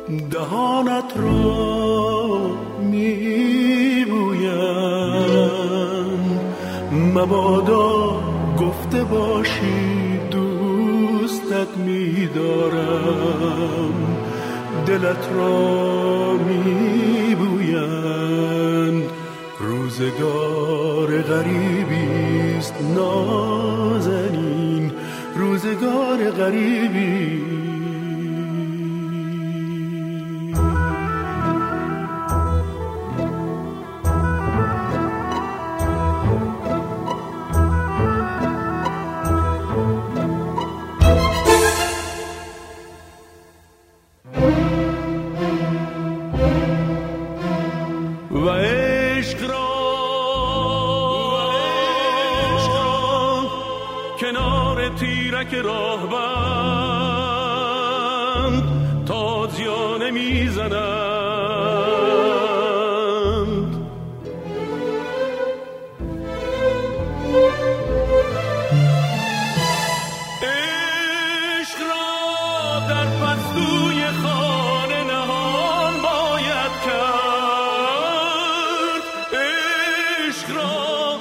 دهانت را میبویم، مبادا گفته باشی دوستت میدارم. دلت را میبویند روزگار غریبیست نازنین، روزگار غریبی. و عشق را کنار تیرک راهبند تازیانه میزنند. عشق را در پستوی خانه نهان باید کرد. عشق را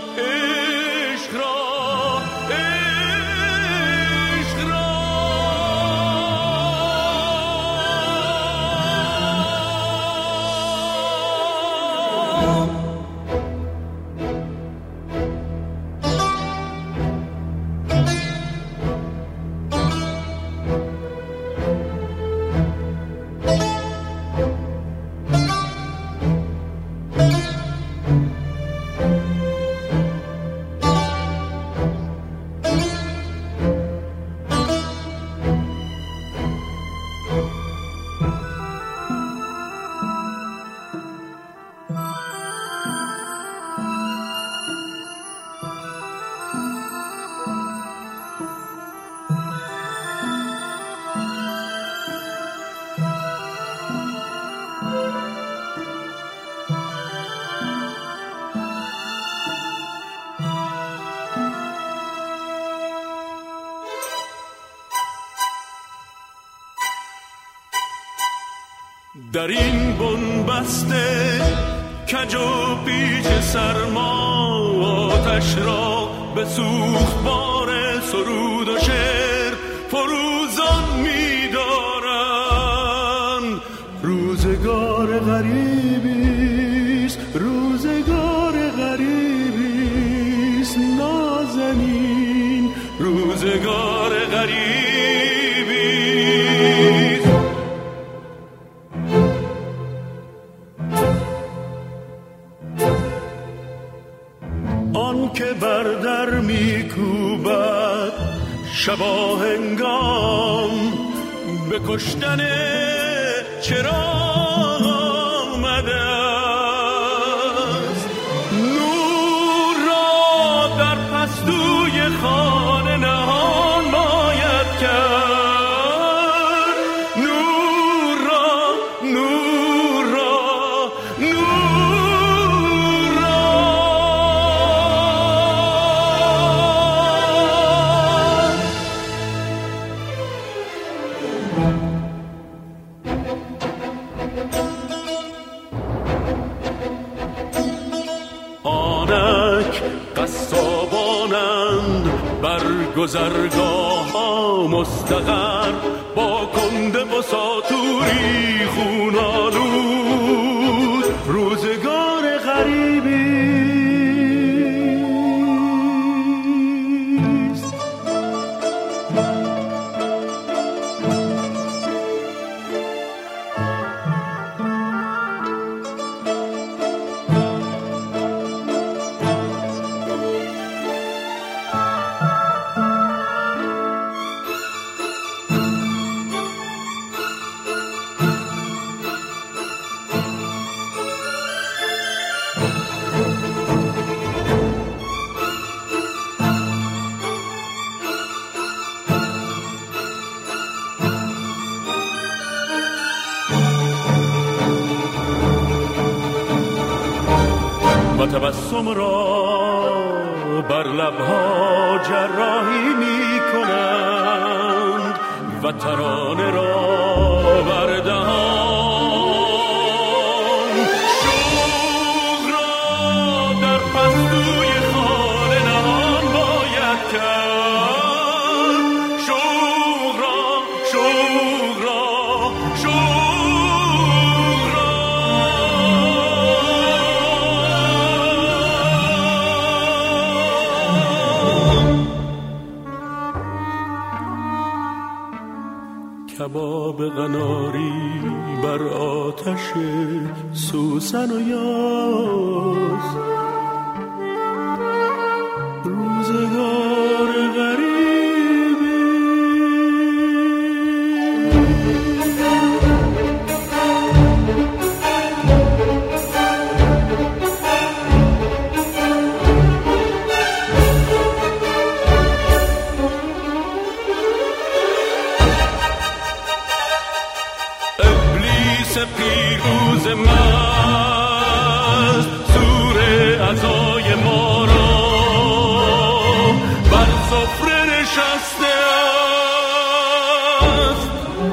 در این بنبسته کج و پیچ سرما آتش را به سوخت بار سرود و شعر فروزان می‌دارند. روزگار غریبیست، روزگار غریبیست نازنین، روزگار غریبیست. آن که بر در میکوبد شبا هنگام به کشتن چراغ آمده است. نور را در پستوی خانه نهان باید کرد. آنک قصابانند بر گذرگاه ها مستقر، با کنده و ساتوری خونالود، روزگار غریبی. و تبسم را بر لبها جراحی می کنند و ترانه را بر دهان کباب قناری بر آتش سوسن و یاس، روزگار غریبی. پیروز مست سور عزای ما را بر سفره نشسته است.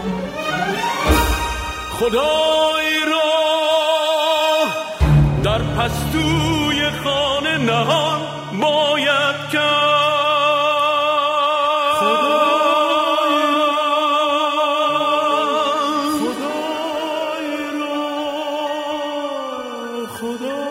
خدای را در پستوی خانه نهان باید کرد. خدا